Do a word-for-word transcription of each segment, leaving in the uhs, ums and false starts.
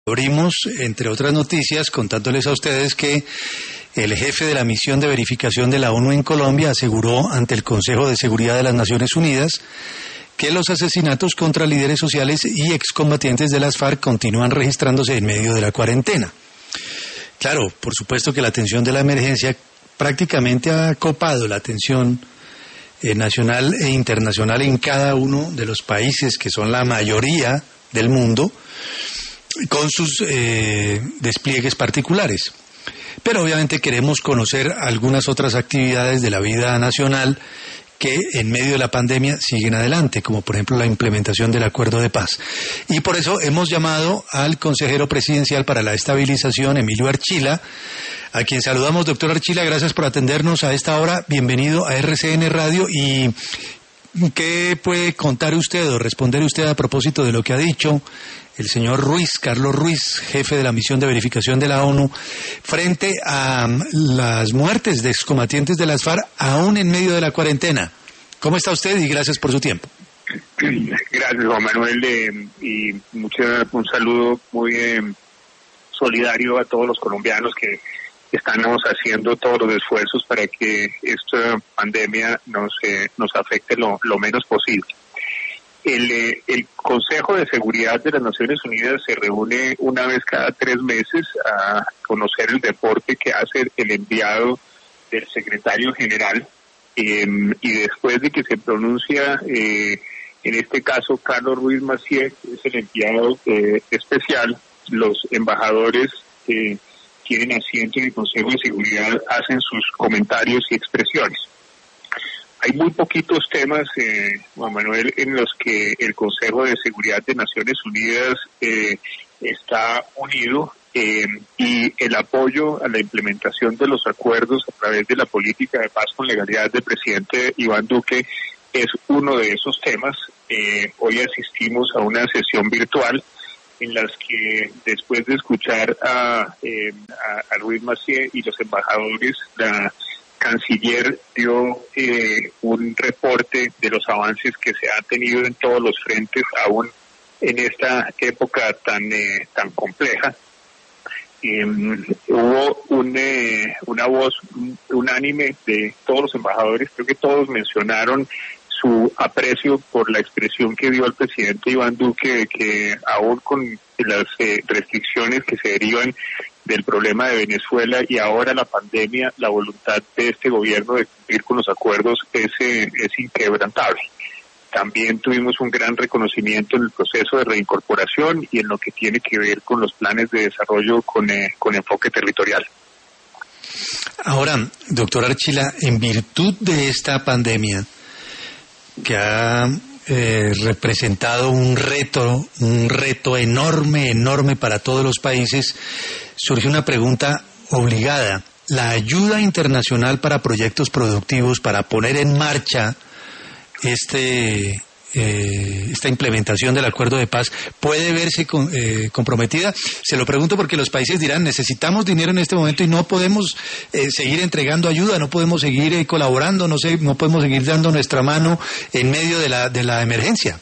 Abrimos, entre otras noticias, contándoles a ustedes que el jefe de la misión de verificación de la ONU en Colombia aseguró ante el Consejo de Seguridad de las Naciones Unidas que los asesinatos contra líderes sociales y excombatientes de las FARC continúan registrándose en medio de la cuarentena. Claro, por supuesto que la atención de la emergencia prácticamente ha copado la atención eh, nacional e internacional en cada uno de los países que son la mayoría del mundo, con sus eh, despliegues particulares. Pero obviamente queremos conocer algunas otras actividades de la vida nacional que en medio de la pandemia siguen adelante, como por ejemplo la implementación del acuerdo de paz. Y por eso hemos llamado al consejero presidencial para la estabilización, Emilio Archila, a quien saludamos. Doctor Archila, gracias por atendernos a esta hora. Bienvenido a R C N Radio. ¿Y qué puede contar usted o responder usted a propósito de lo que ha dicho el señor Ruiz, Carlos Ruiz, jefe de la misión de verificación de la ONU, frente a las muertes de excombatientes de las FARC aún en medio de la cuarentena? ¿Cómo está usted? Y gracias por su tiempo. Gracias, Juan Manuel, eh, y mucho, un saludo muy eh, solidario a todos los colombianos que estamos haciendo todos los esfuerzos para que esta pandemia nos, eh, nos afecte lo, lo menos posible. El, eh, el Consejo de Seguridad de las Naciones Unidas se reúne una vez cada tres meses a conocer el reporte que hace el enviado del secretario general, eh, y después de que se pronuncia, eh, en este caso Carlos Ruiz Massieu, que es el enviado eh, especial, los embajadores que tienen asiento en el Consejo de Seguridad hacen sus comentarios y expresiones. Hay muy poquitos temas, eh, Juan Manuel, en los que el Consejo de Seguridad de Naciones Unidas eh, está unido, eh, y el apoyo a la implementación de los acuerdos a través de la política de paz con legalidad del presidente Iván Duque es uno de esos temas. Eh, hoy asistimos a una sesión virtual en las que, después de escuchar a, eh, a, a Ruiz Massieu y los embajadores, la canciller dio eh, un reporte de los avances que se han tenido en todos los frentes, aún en esta época tan eh, tan compleja. Eh, hubo un, eh, una voz unánime de todos los embajadores. Creo que todos mencionaron su aprecio por la expresión que dio el presidente Iván Duque de que, aún con las eh, restricciones que se derivan del problema de Venezuela y ahora la pandemia, la voluntad de este gobierno de cumplir con los acuerdos es, eh, es inquebrantable. También tuvimos un gran reconocimiento en el proceso de reincorporación y en lo que tiene que ver con los planes de desarrollo con, eh, con enfoque territorial. Ahora, doctor Archila, en virtud de esta pandemia que ha eh, representado un reto, un reto enorme, enorme para todos los países, surge una pregunta obligada. La ayuda internacional para proyectos productivos, para poner en marcha este eh, esta implementación del acuerdo de paz, ¿puede verse con, eh, comprometida? Se lo pregunto porque los países dirán, necesitamos dinero en este momento y no podemos eh, seguir entregando ayuda, no podemos seguir eh, colaborando, no sé, no podemos seguir dando nuestra mano en medio de la de la emergencia.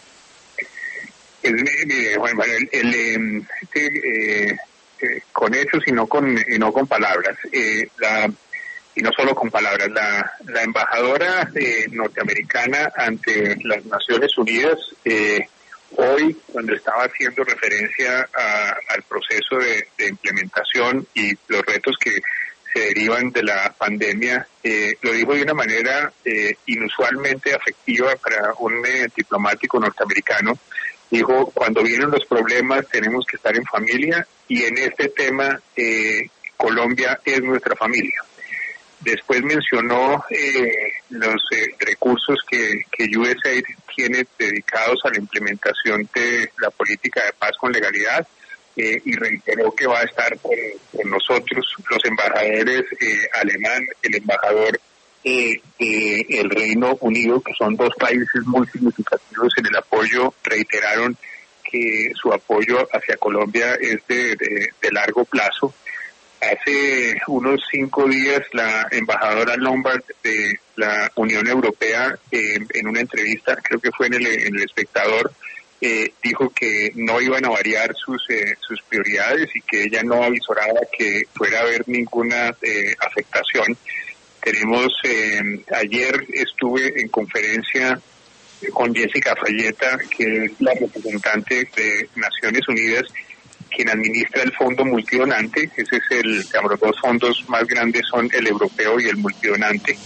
Pues, mire, Juan Manuel, el, el, eh, eh, con hechos y no con y no con palabras, eh, la y no solo con palabras. La, la embajadora eh, norteamericana ante las Naciones Unidas, eh, hoy, cuando estaba haciendo referencia a, al proceso de, de implementación y los retos que se derivan de la pandemia, eh, lo dijo de una manera eh, inusualmente afectiva para un eh, diplomático norteamericano. Dijo, cuando vienen los problemas tenemos que estar en familia, y en este tema eh, Colombia es nuestra familia. Después mencionó eh, los eh, recursos que, que U S A I D tiene dedicados a la implementación de la política de paz con legalidad, eh, y reiteró que va a estar con, con nosotros los embajadores eh, alemán, el embajador eh, de el Reino Unido, que son dos países muy significativos en el apoyo. Reiteraron que su apoyo hacia Colombia es de, de, de largo plazo. Hace unos cinco días la embajadora Lombard de la Unión Europea, eh, en una entrevista, creo que fue en el, en el Espectador, eh, dijo que no iban a variar sus eh, sus prioridades y que ella no avisoraba que fuera a haber ninguna eh, afectación. Tenemos, eh, ayer estuve en conferencia con Jessica Falletta, que es la representante de Naciones Unidas, quien administra el fondo multidonante. Ese es el, digamos, los dos fondos más grandes son el europeo y el multidonante.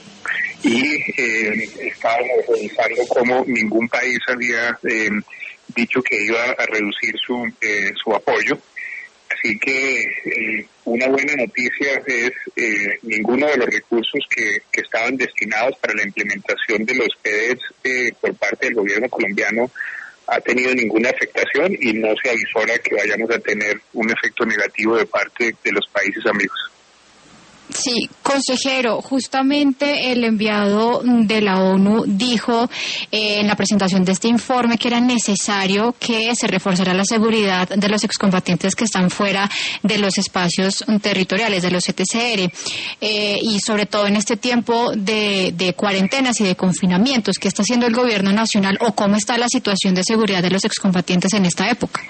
Y eh, estábamos revisando cómo ningún país había eh, dicho que iba a reducir su eh, su apoyo. Así que eh, una buena noticia es eh, ninguno de los recursos que, que estaban destinados para la implementación de los P D E Ts eh, por parte del gobierno colombiano ha tenido ninguna afectación y no se avisora que vayamos a tener un efecto negativo de parte de los países amigos. Sí, consejero, justamente el enviado de la ONU dijo eh, en la presentación de este informe que era necesario que se reforzara la seguridad de los excombatientes que están fuera de los espacios territoriales, de los C T C R, eh, y sobre todo en este tiempo de, de cuarentenas y de confinamientos. ¿Qué está haciendo el gobierno nacional o cómo está la situación de seguridad de los excombatientes en esta época?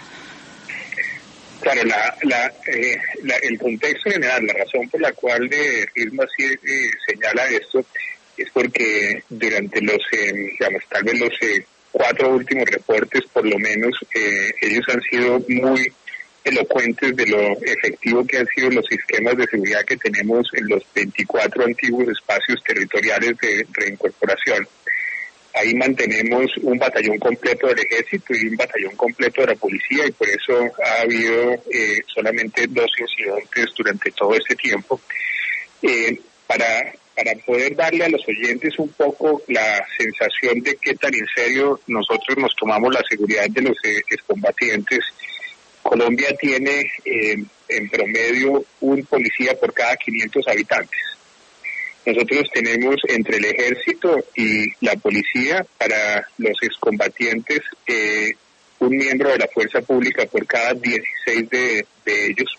Claro, la, la, eh, la, el contexto general, la razón por la cual de Irma sí eh, señala esto es porque durante los, eh, digamos, tal vez los eh, cuatro últimos reportes, por lo menos, eh, ellos han sido muy elocuentes de lo efectivo que han sido los sistemas de seguridad que tenemos en los veinticuatro antiguos espacios territoriales de reincorporación. Ahí mantenemos un batallón completo del ejército y un batallón completo de la policía y por eso ha habido eh, solamente dos incidentes durante todo este tiempo. Eh, para, para poder darle a los oyentes un poco la sensación de qué tan en serio nosotros nos tomamos la seguridad de los eh, excombatientes, Colombia tiene eh, en promedio un policía por cada quinientos habitantes. Nosotros tenemos entre el ejército y la policía para los excombatientes eh, un miembro de la fuerza pública por cada dieciséis de, de ellos.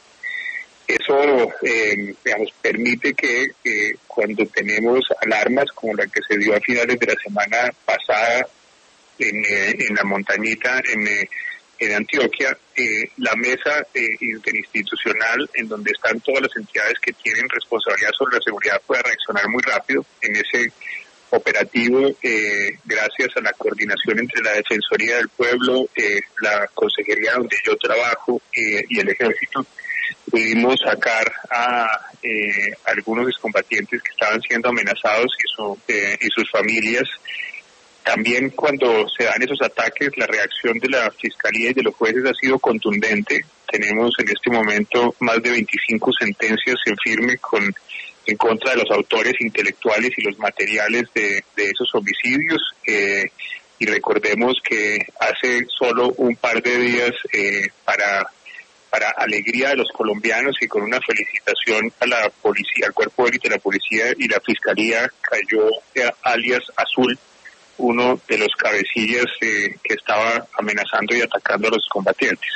Eso, eh, digamos, permite que eh, cuando tenemos alarmas como la que se dio a finales de la semana pasada en, eh, en la montañita, en eh, en Antioquia, eh, la mesa eh, interinstitucional en donde están todas las entidades que tienen responsabilidad sobre la seguridad pueda reaccionar muy rápido en ese operativo, eh, gracias a la coordinación entre la Defensoría del Pueblo, eh, la Consejería donde yo trabajo eh, y el Ejército. Pudimos sacar a eh, algunos excombatientes que estaban siendo amenazados y, su, eh, y sus familias. También cuando se dan esos ataques, la reacción de la Fiscalía y de los jueces ha sido contundente. Tenemos en este momento más de veinticinco sentencias en firme con, en contra de los autores intelectuales y los materiales de, de esos homicidios. Eh, y recordemos que hace solo un par de días, eh, para, para alegría de los colombianos y con una felicitación a la policía, al cuerpo de élite de la policía y la Fiscalía, cayó eh, alias Azul, uno de los cabecillas eh, que estaba amenazando y atacando a los combatientes.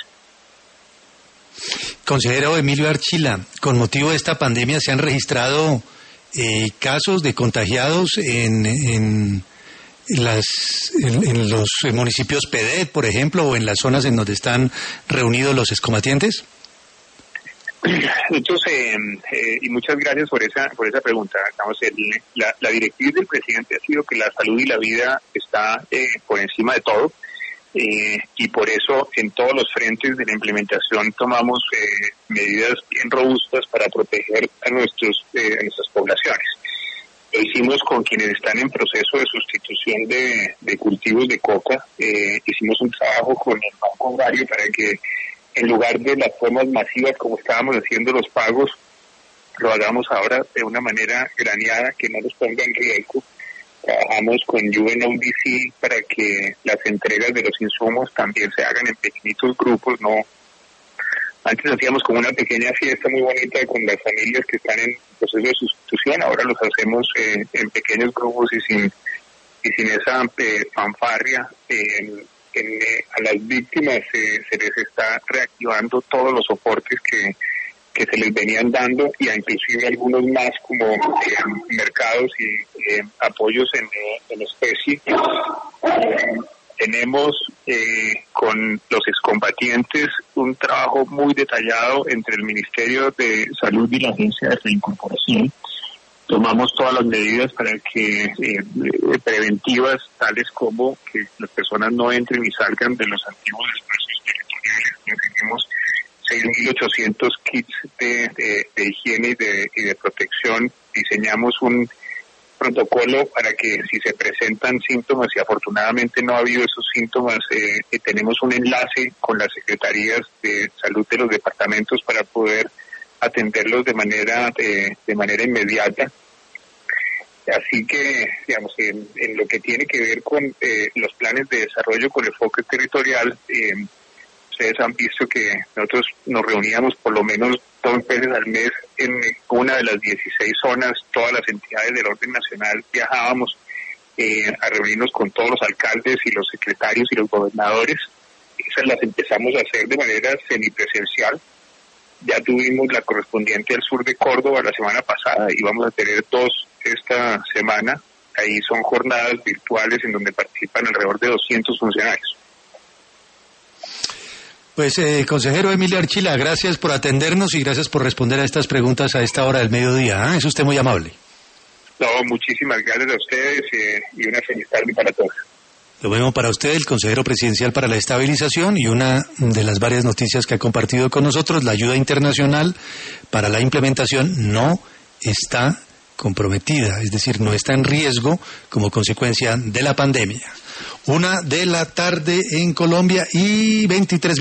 Consejero Emilio Archila, con motivo de esta pandemia se han registrado eh, casos de contagiados en, en, las, en, en los municipios P D E T, por ejemplo, o en las zonas en donde están reunidos los excombatientes. Nosotros, eh, eh, y muchas gracias por esa por esa pregunta. Estamos el, la, la directriz del presidente ha sido que la salud y la vida está eh, por encima de todo, eh, y por eso en todos los frentes de la implementación tomamos eh, medidas bien robustas para proteger a nuestros eh, a nuestras poblaciones. Lo hicimos con quienes están en proceso de sustitución de, de cultivos de coca. Eh, hicimos un trabajo con el Banco Agrario para que en lugar de las formas masivas como estábamos haciendo los pagos, lo hagamos ahora de una manera graneada que no nos ponga en riesgo. Trabajamos con U N O D C para que las entregas de los insumos también se hagan en pequeñitos grupos. No, antes hacíamos como una pequeña fiesta muy bonita con las familias que están en proceso de sustitución, ahora los hacemos eh, en pequeños grupos y sin y sin esa eh, fanfarria. Eh, En, eh, a las víctimas eh, se les está reactivando todos los soportes que, que se les venían dando y a inclusive algunos más como eh, mercados y eh, apoyos en, en especie. Eh, tenemos eh, con los excombatientes un trabajo muy detallado entre el Ministerio de Salud y la Agencia de Reincorporación. Tomamos todas las medidas para que eh, preventivas, tales como que las personas no entren y salgan de los antiguos espacios territoriales. Conseguimos seis mil ochocientos kits de, de, de higiene y de, y de protección. Diseñamos un protocolo para que si se presentan síntomas, y afortunadamente no ha habido esos síntomas, eh, eh, tenemos un enlace con las secretarías de salud de los departamentos para poder atenderlos de manera de, de manera inmediata. Así que, digamos, en, en lo que tiene que ver con eh, los planes de desarrollo con enfoque territorial, eh, ustedes han visto que nosotros nos reuníamos por lo menos dos veces al mes en una de las dieciséis zonas. Todas las entidades del orden nacional viajábamos eh, a reunirnos con todos los alcaldes y los secretarios y los gobernadores. Esas las empezamos a hacer de manera semipresencial. Ya tuvimos la correspondiente al sur de Córdoba la semana pasada y vamos a tener dos esta semana. Ahí son jornadas virtuales en donde participan alrededor de doscientos funcionarios. Pues, eh, consejero Emilio Archila, gracias por atendernos y gracias por responder a estas preguntas a esta hora del mediodía. ¿eh? Es usted muy amable. No, muchísimas gracias a ustedes eh, y una feliz tarde para todos. Lo mismo para usted, el consejero presidencial para la estabilización, y una de las varias noticias que ha compartido con nosotros, la ayuda internacional para la implementación no está comprometida, es decir, no está en riesgo como consecuencia de la pandemia. Una de la tarde en Colombia y veintitrés